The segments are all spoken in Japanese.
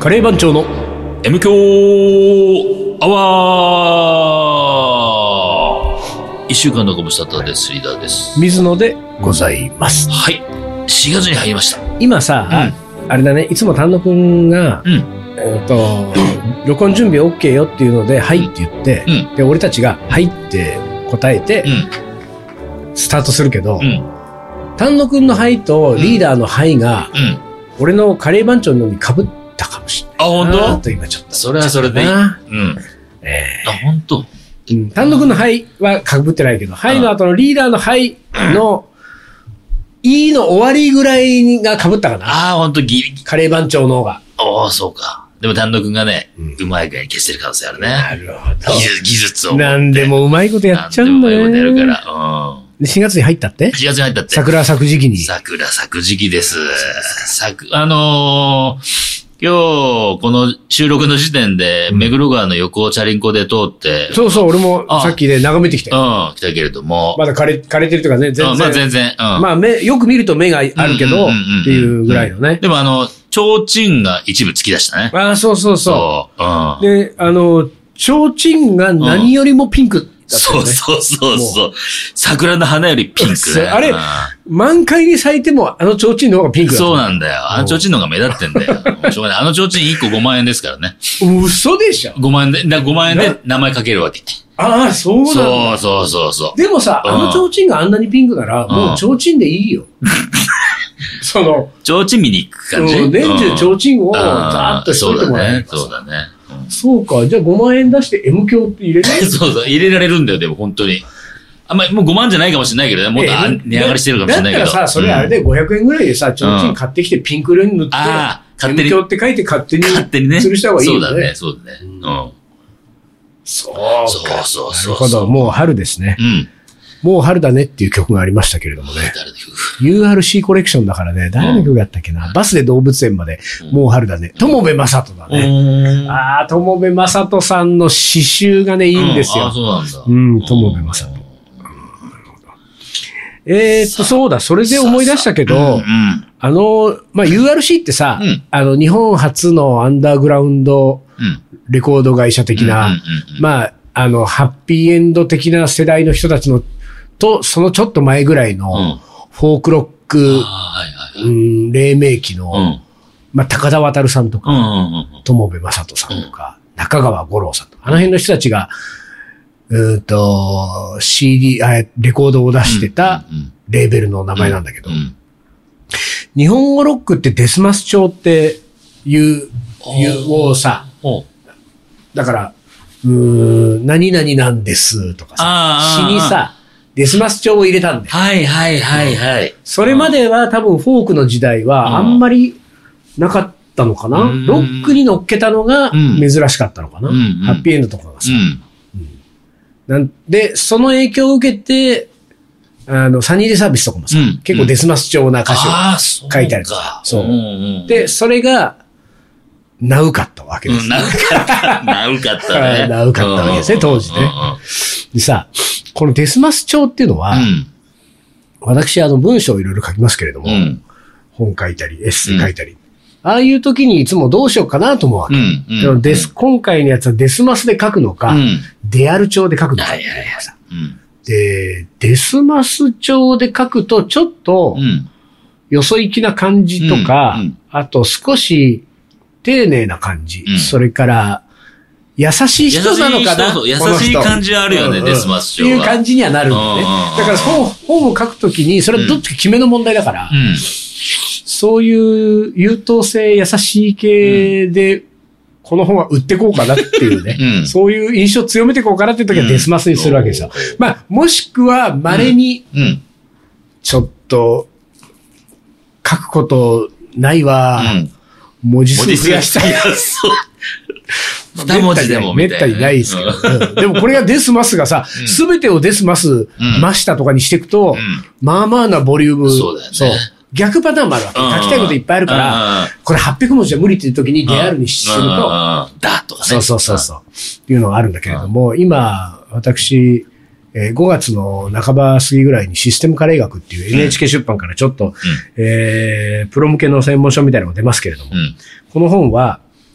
カレー番長の M 強アワー。一週間のご無沙汰です。リーダーです。 水野でございます。 はい。4月に入りました。 今さ、あれだね、いつも丹野くんが、録音準備 OK よっていうので、はいって言って、で、俺たちが、はいって答えて、スタートするけど、丹野くんのはいとリーダーのはいが、俺のカレー番長のに被ったかもしれない。 あ、本当？ と今ちょっと。 それはそれでいい。あ、本当？ 丹野くんのはいは被ってないけど、はいの後のリーダーのはいの、いいの終わりぐらいが被ったかな。 ああ、本当ギリ。 カレー番長の方が。 ああ、そうか。でも丹野くんがね、うまい具合に消してる可能性あるね。 なるほど。 技術を。 なんでもうまいことやっちゃうんだね。 なんでもうまいことやるから。 4月に入ったって ?4 月に入ったって。 桜咲く時期に。 桜咲く時期です。今日、この収録の時点で、目黒川の横をチャリンコで通って。 そうそう、俺もさっきね、眺めてきたよ。 来たけれども。 まだ枯れてるとかね、全然。 まあ全然。 まあよく見ると目があるけど、っていうぐらいのね。 でも提灯が一部突き出したね。 ああ、そうそうそう。で、提灯が何よりもピンク。 そうそうそうそう。桜の花よりピンクね。 あれ、満開に咲いても提灯の方がピンクだ。 そうなんだよ。提灯の方が目立ってんだよ。しょうがない。提灯1個5万円ですからね。 嘘でしょ ?5 万円で、5万円で名前かけるわけ。 ああ、そうなんだ。 そう。 でもさ、提灯があんなにピンクなら、もう提灯でいいよ。 提灯見に行く感じ。 年中提灯をざーっとしといてもらえる。 そうだね。 そうか。じゃあ5万円出して M 響って入れるそう、入れられるんだよ、でも本当に。あんまりもう5万じゃないかもしれないけどね。もっと値上がりしてるかもしれないけど。 だったらさ、それあれで500円ぐらいでさ、提灯買ってきてピンク色に塗って、M 響って書いて勝手に吊るした方がいいよね。 そうだね。 そう。なるほど。もう春ですね。もう春だねっていう曲がありましたけれどもね。URC コレクションだからね、誰の曲やったっけな。バスで動物園まで、もう春だね。友部正人だね。友部正人さんの詩集がね、いいんですよ。 そうなんだ。 友部正人。そうだ、それで思い出したけど、URC ってさ、日本初のアンダーグラウンドレコード会社的な、ハッピーエンド的な世代の人たちのと、そのちょっと前ぐらいの、フォークロック、黎明期の、高田渡さんとか、友部正人さんとか、中川五郎さんとか、あの辺の人たちが、CD、レコードを出してたレーベルの名前なんだけど、日本語ロックってデスマス調っていうさ、だから、何々なんですとかさ、詩にさ、デスマス調を入れたんだよ。はい。それまでは多分フォークの時代はあんまりなかったのかな。ロックに乗っけたのが珍しかったのかな。ハッピーエンドとかがさ。で、その影響を受けて、サニーデサービスとかもさ、結構デスマス調な歌詞を書いたりとか。そう。で、それが、ナウかったわけです。 ナウかったね。 ナウかったわけですね、当時ね。でさ、このデスマス調っていうのは、私、文章をいろいろ書きますけれども、本書いたり、エッセイ書いたり、ああいう時にいつもどうしようかなと思うわけ。今回のやつはデスマスで書くのか、デアル調で書くのかっていうのがさ。で、デスマス調で書くと、ちょっと、よそ行きな感じとか、あと少し丁寧な感じ、それから、優しい人なのかな。 優しい感じはあるよね、デスマス調は。 っていう感じにはなるんだね。だから本を書くときに、それはどっちか決めの問題だから、そういう優等生優しい系で、この本は売ってこうかなっていうね、そういう印象を強めていこうかなっていうときはデスマスにするわけですよ。もしくは稀に、ちょっと、書くことないわ、文字数増やしたい。 二文字でもめったにないですけど。でもこれがデスマスがさ、すべてをデスマス、マしたとかにしていくと、まあまあなボリューム。 そうだよね。そう。 逆パターンもあるわけ。書きたいこといっぱいあるから、これ800文字じゃ無理っていう時にデアルにすると、 だとかね。 そう。っていうのがあるんだけれども、今、私、5月の半ば過ぎぐらいにシステムカレー学っていう NHK 出版からちょっと、プロ向けの専門書みたいなのが出ますけれども、この本は、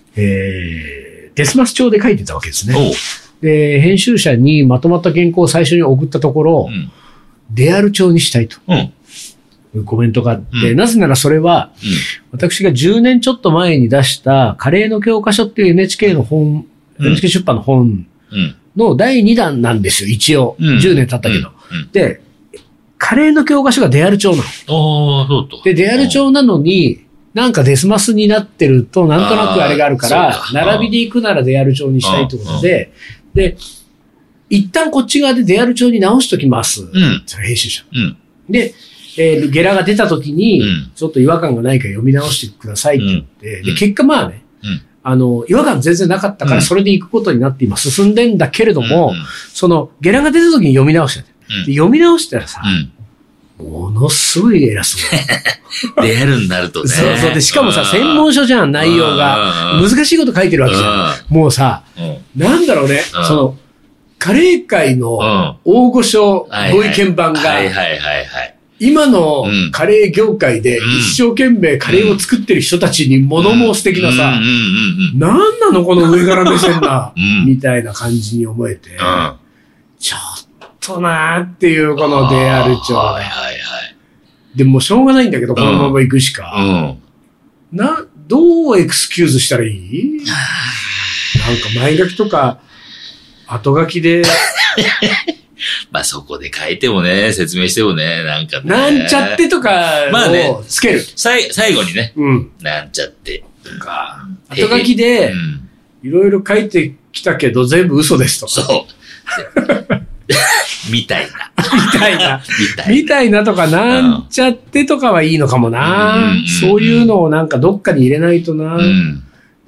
デスマス帳で書いてたわけですね。 おう。 で、編集者にまとまった原稿を最初に送ったところ、 うん。 デアル帳にしたいとうん。 いうコメントがあって、 うんなぜならそれは、私が10年ちょっと前に出したカレーの教科書っていう NHK の本、 うん NHK 出版の本うん。 の第2弾なんですよ、一応。 うん 10年経ったけど。 うん。 で、カレーの教科書がデアル帳なの。 ああ、そうと。 で、デアル帳なのに、なんかデスマスになってると、なんとなくあれがあるからあー、そうか並びで行くならデアル帳にしたいってことで、で、一旦こっち側でデアル帳に直しときます。 うん。 編集者。 うん。 で、ゲラが出た時に、 うんちょっと違和感がないから読み直してくださいって言って、 うんで、結果まあね、 うん。 違和感全然なかったかうんら、それで行くことになって今進んでんだけれども、 うんその、ゲラが出た時に読み直してて、 うんで読み直したらさ、 うん。 ものすごい偉そう。 でやるんなるとね。 そうそう。で、しかもさ、専門書じゃん、内容が。 うん難しいこと書いてるわけじゃん。もうさ、 うん。 なんだろうね、 うんその、カレー界のうん大御所はいご意見番が、 はいはいはいはい。 今のうんカレー業界でうん一生懸命カレーを作ってる人たちに物申す的なさうん、うんうんなんなのこの上から目線なうん、 みたいな感じに思えて、 うん。 ちょっとなーっていうこのデアル帳はいはいが。 はい。 でもしょうがないんだけど、このまま行くしか。 うん。 どうエクスキューズしたらいいなんか前書きとか、後書きで、 まあそこで書いてもね、説明してもね、なんかね。 なんちゃってとかまあねをつける。 最後にね、 うん。 なんちゃって。 か後書きでう、ん。 いろいろ書いてきたけど全部嘘ですとか。 そう。みたいな。 みたいな。 みたいみたいなとか、なんちゃってとかはいいのかもな。 うんそういうのをなんかどっかに入れないとな。 な。うん。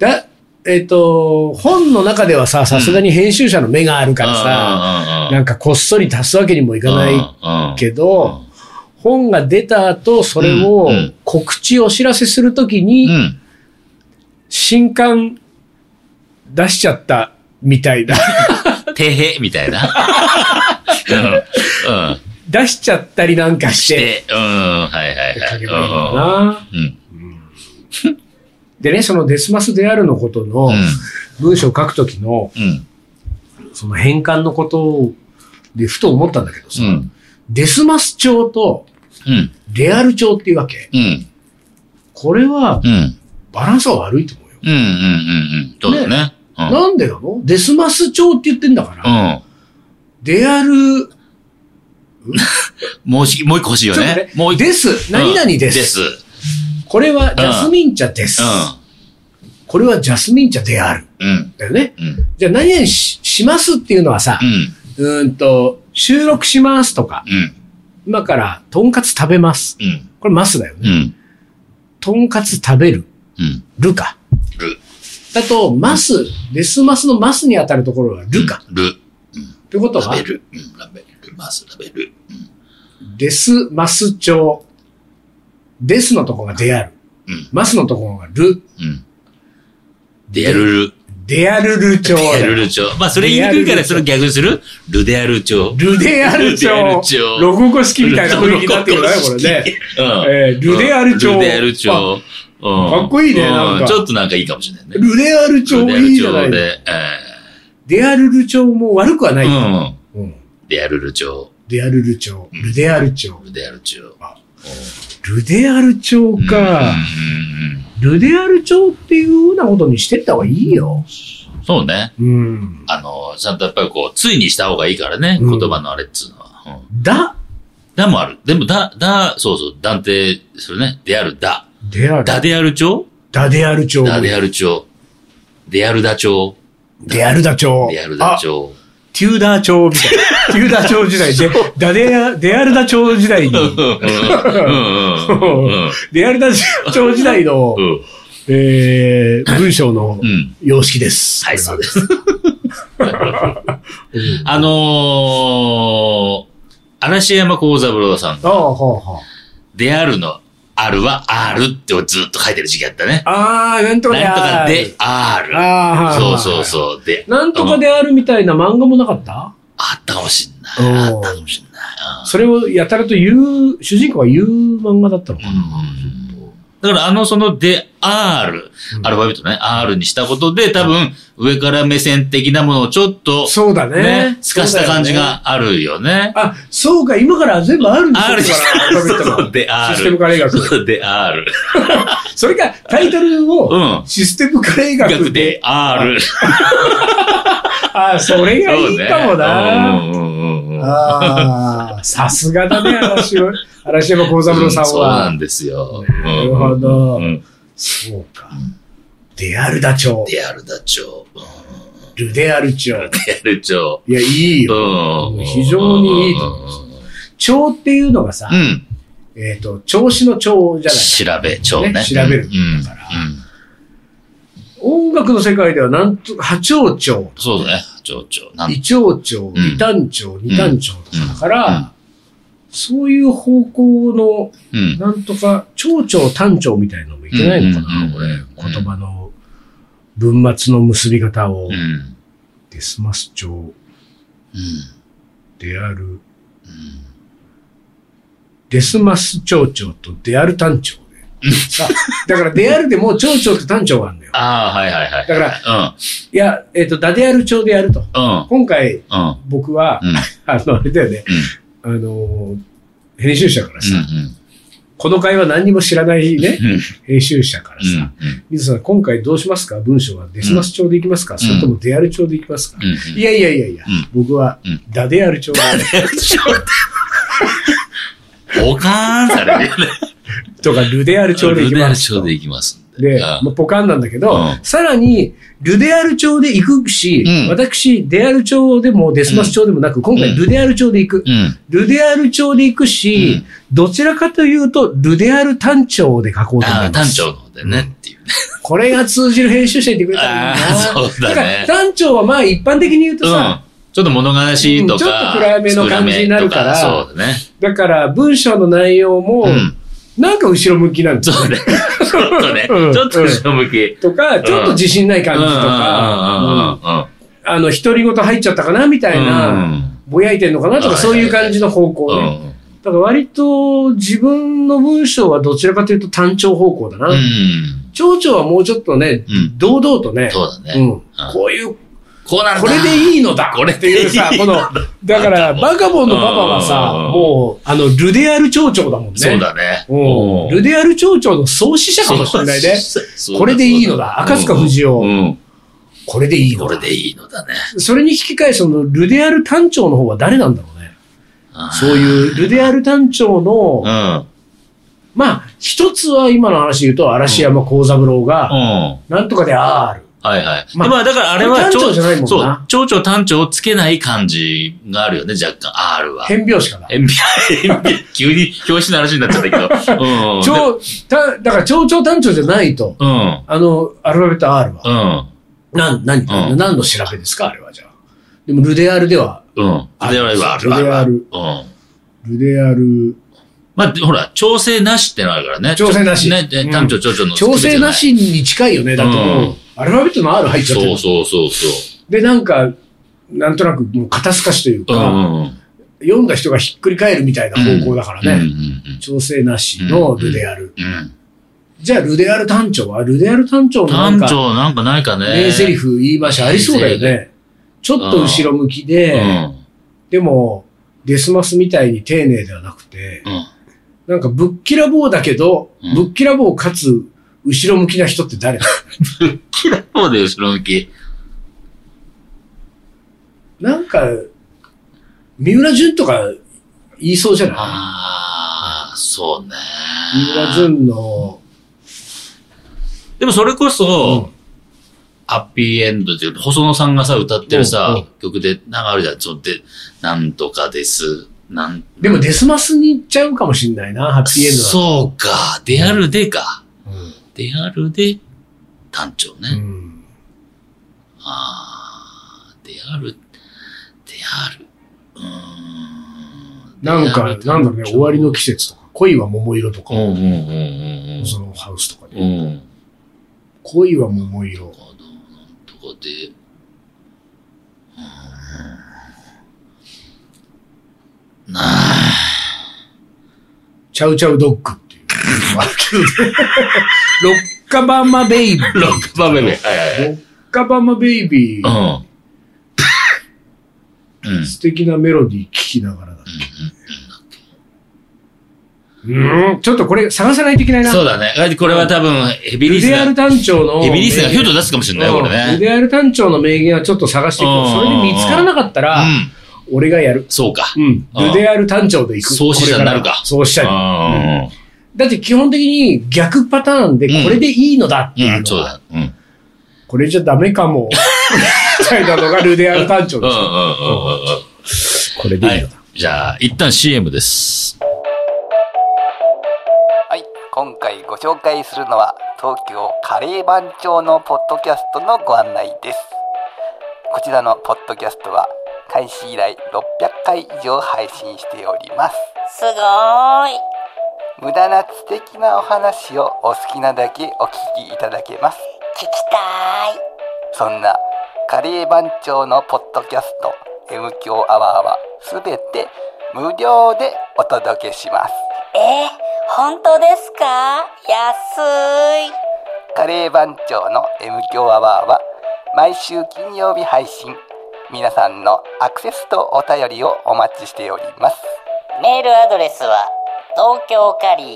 本の中ではさすがに編集者の目があるからさ、なんかこっそり足すわけにもいかないけど、本が出た後、それを告知お知らせするときうに、 ん。 新刊出しちゃったみたいな。 てへ、みたいな。うん。うん。 出しちゃったりなんかし、 してて、うん。はいはいはい。 書けばいいのかな。 うん。 でね、そのデスマスであるのことの文章を書くときの、 うん。 その変換のことでふと思ったんだけどさ、 うん。 デスマス帳とうん。 レアル帳っていうわけ。 うん。 これはうん。 バランスは悪いと思うよ。 うん。うん。うん。そうだね。うん。 なんでなのデスマス帳って言ってんだから。 うん。 デアル、 もう一個欲しいよね。もう一個。 です。何々です。 です。 これはジャスミン茶です。これはジャスミン茶である。 うん。 だよね。 うん。 じゃあ何々しますっていうのはさう、ん。 収録しますとか、 うん。 今からとんかつ食べます。 うん。 これますだよね。 うん。 とんかつ食べる。 うん。 るか。 る。 だと、ます、デスマスのますに当たるところはるか。 る。 ってことは食べ、る。うん。食べる。ます。食べる。 デスマス帳。デスのとこがである。 うん。 ますのとこがる。 うん。デアルル。 デアルル帳だよ。 デアルル帳。まあ、それ言いにくいからそれを逆にするルデアル帳。 ルデアル帳。 ルデアル帳ロココ式みたいな雰囲気になってくるね、これね。 うん。 ルデアル帳。 ルデアル帳。 かっこいいね、なんか。 ちょっとなんかいいかもしれないね。 ルデアル帳いいじゃない。 で、 デアルル帳も悪くはない。 うん。デアルル帳。 デアルル帳。ルデアル帳。 ルデアル帳。 ルデアル帳か。ルデアル帳っていうふうなことにしてった方がいいよ。 そうね。 うん。 ちゃんとやっぱりこう、ついにした方がいいからね、言葉のあれっつうのは。 だもある。でもそうそう、断定するね。であるだ。 である。 だである帳ダである帳。 だである帳。であるだ帳。 であるだ帳。 であるだ帳。 テューダー帳みたいな。テューダー帳時代で、デアルダ帳時代に。デアルダ帳時代の、文章の様式です。 はい、そうです。嵐山幸三郎さん。であるの、あるはあるってずっと書いてる時期あったね。 なんとかである。 なんとかである。そうそう。で。 なんとかであるみたいな漫画もなかった？ あったかもしんない。あったかもしんない。 それをやたらと主人公は言う漫画だったのかな。 だからそので R、アルファベットね、R にしたことで、多分、上から目線的なものをちょっと、 そうだね。 透かした感じがあるよね。 あ、そうか、今から全部 R にしてるから、アルファベットの。 で、R。 システムカレー学。 そうで、R。 それか、タイトルを、システムカレー学で、 R。 あ、それがいいかもな。ああ、さすがだね、嵐山幸三郎さんは。 そうなんですよ。 なるほど。そうか。デアルダ町。 デアルダ町。 ルデアル町。 ルデアル町。 いや、いいよ。非常にいいと思います。町っていうのがさ、調子の町じゃない。 調べ町ね。 調べる。だから。音楽の世界ではなんと、波長町。 そうだね。波長町。 異長町、異短町、二短町とかだから、そういう方向の、なんとか、長町短町みたいなのもいけないのかな、これ。言葉の文末の結び方を。デスマス町。デアル。デスマス町長とデアル短町。だから、デアルでも町長と短長があるんだよ。 ああ、はいはいはい。 だから、いや、ダデアル町でやると。今回、僕は、あれだよね、編集者からさ、この会話何にも知らないね、編集者からさ、水さん、今回どうしますか文章はデスマス町でいきますかそれともデアル町でいきますかいやいやいやいや、僕は、ダデアル町で。ダデアル町ポカーンされるよね。 とか、ルデアル町で行きます。ルデアル町で行きます。 で、ポカンなんだけど、さらに、ルデアル町で行くし、私、デアル町でもデスマス町でもなく、今回ルデアル町で行く。ルデアル町で行くし、どちらかというと、ルデアル単町で書こうと思います。 単町の方でね、っていうね。 これが通じる編集者いてくれたらいいな。 そうだね。 単町はまあ一般的に言うとさ、 ちょっと物悲しいとか、 ちょっと暗めの感じになるから、 そうだね。 だから文章の内容も、なんか後ろ向きなんですよ。 そうね。ちょっとね、ちょっと後ろ向き。 とか、ちょっと自信ない感じとか、独り言入っちゃったかなみたいな、ぼやいてんのかなとか、そういう感じの方向ね。だから割と自分の文章はどちらかというと単調方向だな。長々はもうちょっとね、堂々とね、 そうだね。 こういう、 こうなんだ。 これでいいのだこれっていうさ、この、だから、バカボンのパパはさ、もう、ルデアル町長だもんね。 そうだね。 ルデアル町長の創始者かもしれないね。これでいいのだ。赤塚不二夫。これでいいのだ。 これでいいのだね。 それに引き換え、その、ルデアル単長の方は誰なんだろうね。そういう、ルデアル単長の、まあ、一つは今の話で言うと、嵐山幸三郎が、なんとかで R。 はいはい。まあ、だからあれは、 単調じゃないもんな。 そう。長々単調をつけない感じがあるよね、若干。R は。 変拍子かな。 変拍子。急に表紙の話になっちゃったけど。 だから長々単調じゃないと。アルファベット R は。何の調べですかあれはじゃあ。でも、ルデアルでは。 ルデアル。 ルデアル。 まあ、ほら、調整なしってのあるからね。 調整なし。 ね、単調、長々の。 調整なしに近いよね。だってもう、アルファベットの R 入っちゃってる。 そう。 で、なんか、なんとなくもう肩透かしというか、読んだ人がひっくり返るみたいな方向だからね。調整なしのルデアル。じゃあ、ルデアル単調はルデアル単調のなんか、 単調なんかないかね。 名台詞言い回しありそうだよね。ちょっと後ろ向きで、でも、デスマスみたいに丁寧ではなくて、なんかぶっきらぼうだけど、ぶっきらぼうかつ、後ろ向きな人って誰だぶっきらぼうで後ろ向き。 なんか、三浦淳とか言いそうじゃないああ、そうね。 三浦淳の。 でもそれこそ、ハッピーエンドっていう、細野さんがさ、歌ってるさ、曲で、なんかあるじゃん。なんとかです。 でもデスマスに行っちゃうかもしんないな、ハッピーエンドは。 そうか。デアルでか。デアルで、単調ね。デアル。 なんか、なんだろうね、終わりの季節とか、恋は桃色とか、そのハウスとかで。恋は桃色。なんとかで、チャウチャウドッグっていう。 のもあるけどね。ロッカバマベイビー。 ロッカバベイビー。はいはい。 ロッカバマベイビー。うん。素敵なメロディー聴きながらだっけ。ちょっとこれ探さないといけないな。 そうだね。これは多分、ヘビリスナー。 ルデアル団長の。 ヘビリスナーがヒュート出すかもしれないよ、これね。 ルデアル団長の名言はちょっと探していこう。それで見つからなかったら、俺がやる。 そうか。 ルデアル団長で行く。 創始者になるか。 創始者に。だって基本的に逆パターンでこれでいいのだっていうのは。そうだ。これじゃダメかも。みたいなのがルデアル団長です。これでいいのだ。 じゃあ、一旦 CM です。 はい、今回ご紹介するのは東京カレー番長のポッドキャストのご案内です。こちらのポッドキャストは開始以来600回以上配信しております。 すごーい。 無駄な知的なお話をお好きなだけお聞きいただけます。 聞きたい。 そんなカレー番長のポッドキャスト M 強アワーはすべて無料でお届けします。 本当ですか？安い。 カレー番長の M 強アワーは毎週金曜日配信。皆さんのアクセスとお便りをお待ちしております。 メールアドレスは東京カリー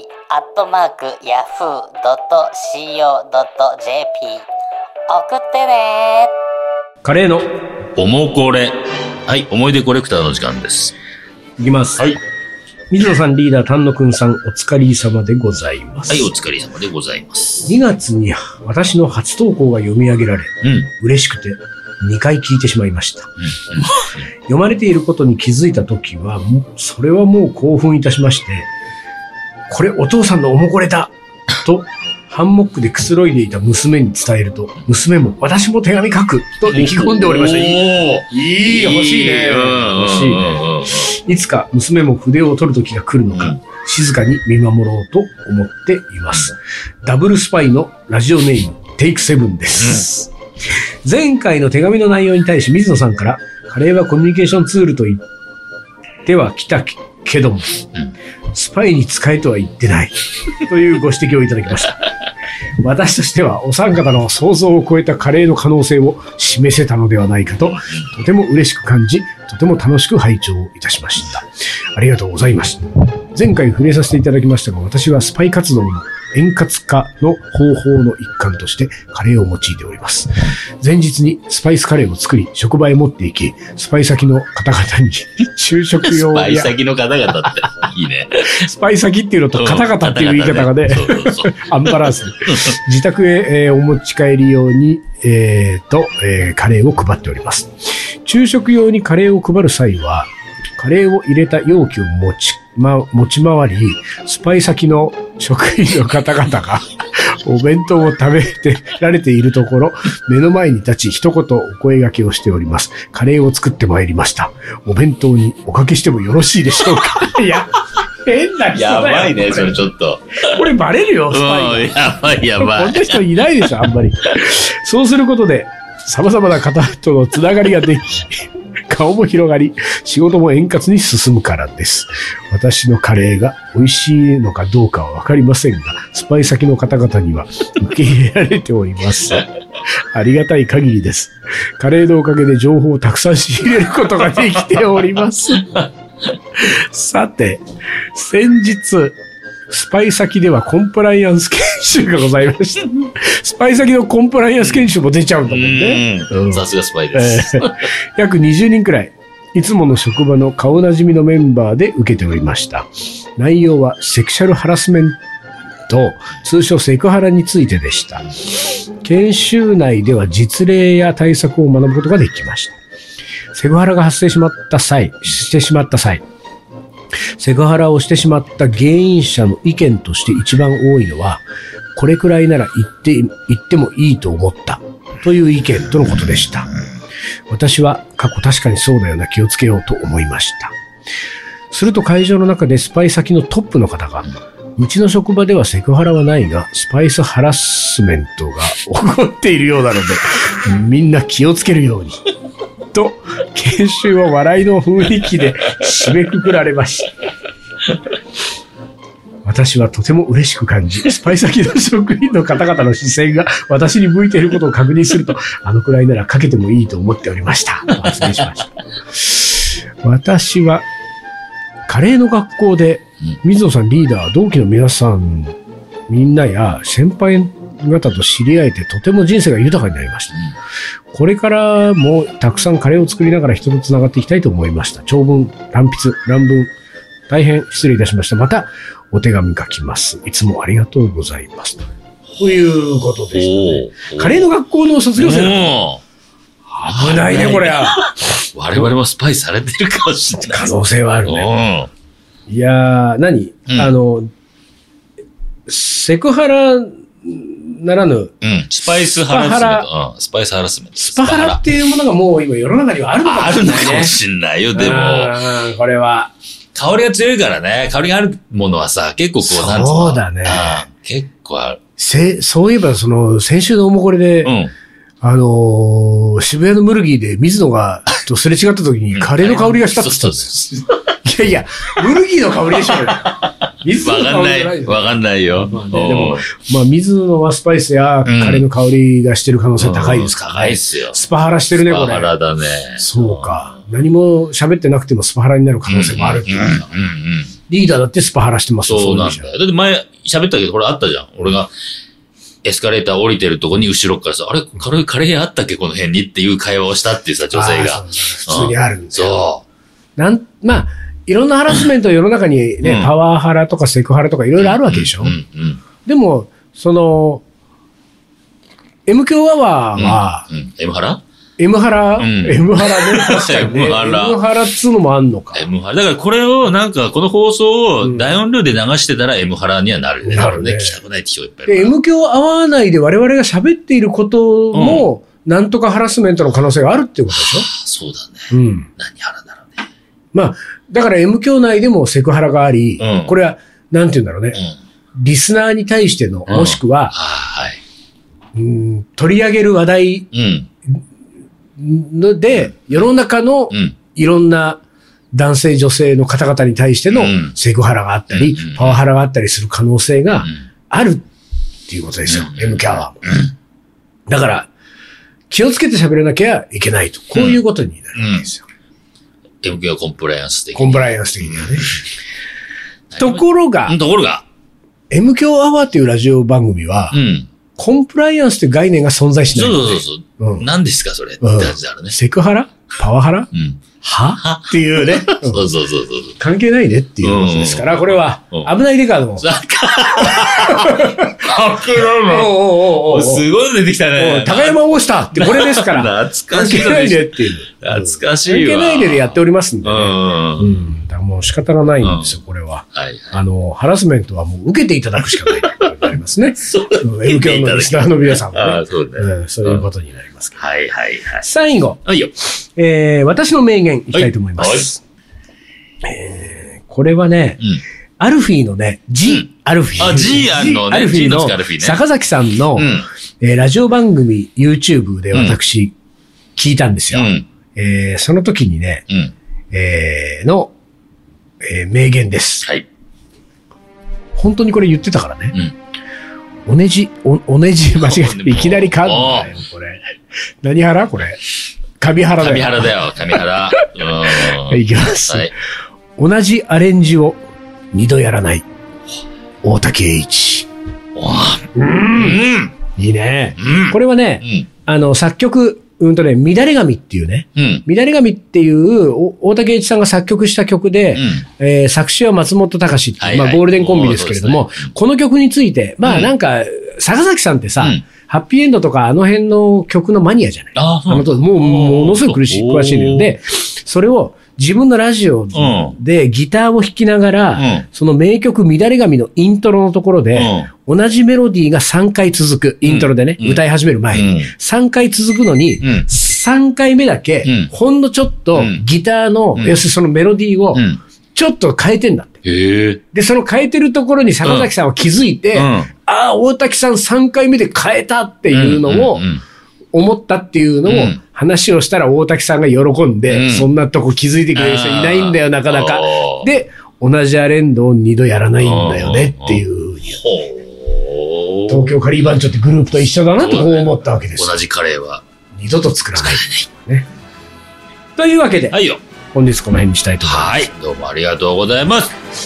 @yahoo.co.jp 送ってね。 カレーのおもこれ。はい、思い出コレクターの時間です。 いきます。 はい。 水野さんリーダー、丹野くんさん、お疲れ様でございます。 はい、お疲れ様でございます。 2月に私の初投稿が読み上げられ、嬉しくて2回聞いてしまいました。読まれていることに気づいたときは、それはもう興奮いたしまして、これお父さんのおもこれだと、ハンモックでくつろいでいた娘に伝えると、娘も私も手紙書くと意気込んでおりました。いい、欲しいね。欲しいね。いつか娘も筆を取る時が来るのか、静かに見守ろうと思っています。ダブルスパイのラジオネーム、テイク7です。前回の手紙の内容に対し水野さんから、カレーはコミュニケーションツールと言ってはきたけども、スパイに使えとは言ってないというご指摘をいただきました。私としてはお三方の想像を超えたカレーの可能性を示せたのではないかと、とても嬉しく感じ、とても楽しく拝聴いたしました。ありがとうございます。前回触れさせていただきましたが、私はスパイ活動の円滑化の方法の一環としてカレーを用いております。前日にスパイスカレーを作り、職場へ持っていき、スパイ先の方々に昼食用や。 スパイ先の方々っていいね。 スパイ先っていうのと方々っていう言い方がね、アンバランスで。自宅へ、お持ち帰り用に、カレーを配っております。昼食用にカレーを配る際は、カレーを入れた容器を持ち回り、スパイ先の職員の方々がお弁当を食べてられているところ、目の前に立ち一言お声掛けをしております。カレーを作ってまいりました。お弁当におかけしてもよろしいでしょうか？いや、変な人だよ。 やばいね、それちょっと。 これバレるよ、スパイ。 やばいやばい。 こんな人いないでしょ、あんまり。そうすることで、様々な方とのつながりができ、顔も広がり、仕事も円滑に進むからです。私のカレーが美味しいのかどうかはわかりませんが、スパイ先の方々には受け入れられております。ありがたい限りです。カレーのおかげで情報をたくさん仕入れることができております。さて、先日、スパイ先ではコンプライアンス研修がございました。スパイ先のコンプライアンス研修も出ちゃうんだもんね。 さすがスパイです。 約20人くらい、いつもの職場の顔なじみのメンバーで受けておりました。内容はセクシャルハラスメント、通称セクハラについてでした。研修内では実例や対策を学ぶことができました。セクハラが発生してしまった際、セクハラをしてしまった原因者の意見として一番多いのは、これくらいなら言ってもいいと思ったという意見とのことでした。私は過去確かにそうだよな、気をつけようと思いました。すると会場の中でスパイ先のトップの方が、うちの職場ではセクハラはないが、スパイスハラスメントが起こっているようなので、みんな気をつけるように。と、研修は笑いの雰囲気で締めくくられました。 私はとても嬉しく感じ、スパイ先の職員の方々の視線が私に向いていることを確認すると、あのくらいならかけてもいいと思っておりました。と発言しました。私は、カレーの学校で、水野さんリーダー、同期の皆さん、みんなや先輩方と知り合えてとても人生が豊かになりました。これからもたくさんカレーを作りながら人とつながっていきたいと思いました。長文、乱筆、乱文、大変失礼いたしました。またお手紙書きます。いつもありがとうございます。ということでしたね。カレーの学校の卒業生だ。危ないね、これは。 我々もスパイされてるかもしれない。 可能性はあるね。いやー、何、セクハラならぬ、 スパイスハラスメント。スパイスハラスメント。 スパハラっていうものがもう今世の中にはあるのかもしれない、ね。 あるのかもしれないよ、でも。 これは。 香りが強いからね。香りがあるものはさ、結構こう、なんつうの。 そうだね。 結構ある。 そういえば、先週のおもこれで、渋谷のムルギーで水野が、とすれ違った時にカレーの香りがしたって言ったんですよ。いやいや、ムルギーの香りでしょうよ。水野の香りじゃないよ。 わかんないよ。 でも、水野はスパイスやカレーの香りがしてる可能性高いですからね。 高いっすよ。 スパハラしてるね、これ。 スパハラだね。 そうか。何も喋ってなくてもスパハラになる可能性もあるっていうか。リーダーだってスパハラしてますよ。 そうなんだよ。だって前喋ったけど、これあったじゃん。俺がエスカレーター降りてるとこに後ろからさ、あれカレーあったっけこの辺にっていう会話をしたっていうさ、女性が。 普通にあるんですよ。 そう。まあ、いろんなハラスメント世の中にね、パワーハラとかセクハラとかいろいろあるわけでしょ。でも、M 強アワーは、 M ハラ M ハラね。確かにね。M ハラっつうのもあんのか。 M ハラ。だからこれをなんか、この放送を大音量で流してたら M ハラにはなるよね。なるね。聞きたくないって人がいっぱいいる。 M 強アワー内で我々が喋っていることも、なんとかハラスメントの可能性があるっていうことでしょ。 そうだね。何ハラだろうね。 まあ、だから M 教内でもセクハラがあり、これは、なんて言うんだろうね。リスナーに対しての、もしくは、取り上げる話題で、世の中のいろんな男性女性の方々に対してのセクハラがあったり、パワハラがあったりする可能性があるっていうことですよ。M キャは。だから、気をつけて喋らなきゃいけないと。こういうことになるわけですよ。 M キャはコンプライアンス的に。 コンプライアンス的にはね。ところが、M 強アワーっていうラジオ番組は、コンプライアンスって概念が存在しない。 そう。何ですか、それって感じだろうね。 セクハラパワハラはっていうね。 そう。 関係ないねっていうことですから、これは、危ないデカードも。関係ないのすごい出てきたね。 高山大下ってこれですから。 懐かしい。 関係ないねっていう。 懐かしいわ。 関係ないねでやっておりますんでね。だからもう仕方がないんですよ、これは。ハラスメントはもう受けていただくしかないとなりますね。M 教のリスナーの皆さんもね。そういうことになりますけど。最後。私の名言いきたいと思います。これはね、アルフィーのね、アルフィー。 G あんのね、G のアルフィーね。 坂崎さんの、ラジオ番組 YouTube で私、聞いたんですよ。その時にね、名言です。本当にこれ言ってたからね。おねじ間違えて、いきなり噛んだよ、これ。何腹これ。神原だよ。 神原だよ、神原。 いきます。同じアレンジを二度やらない。大竹栄一。いいね。これはね、作曲、乱れ髪っていうね。乱れ髪っていう大竹栄一さんが作曲した曲で、作詞は松本隆っていう、ゴールデンコンビですけれども、この曲について、なんか、坂崎さんってさ、ハッピーエンドとかあの辺の曲のマニアじゃない。ものすごく詳しいので、それを自分のラジオでギターを弾きながら、その名曲乱れ髪のイントロのところで、同じメロディーが3回続く、イントロでね、歌い始める前に、3回続くのに、3回目だけ、ほんのちょっとギターの、要するにそのメロディーを、ちょっと変えてんだって。で、その変えてるところに坂崎さんは気づいて、大竹さん3回目で変えたっていうのを、思ったっていうのを話をしたら大竹さんが喜んで、そんなとこ気づいてくれる人いないんだよ、なかなか。で、 同じアレンドを2度やらないんだよねっていうふうに。東京カリー番長ってグループと一緒だなとこう思ったわけです。 同じカレーは二度と作らない。ね。というわけで、 はいよ。 本日この辺にしたいと思います。 はい。どうもありがとうございます。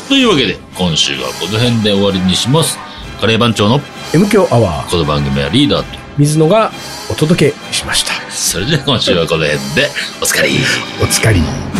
というわけで、今週はこの辺で終わりにします。カレー番長の M 強アワー。 この番組はリーダーと水野がお届けしました。 それでは今週はこの辺で、おつかり。 おつかり。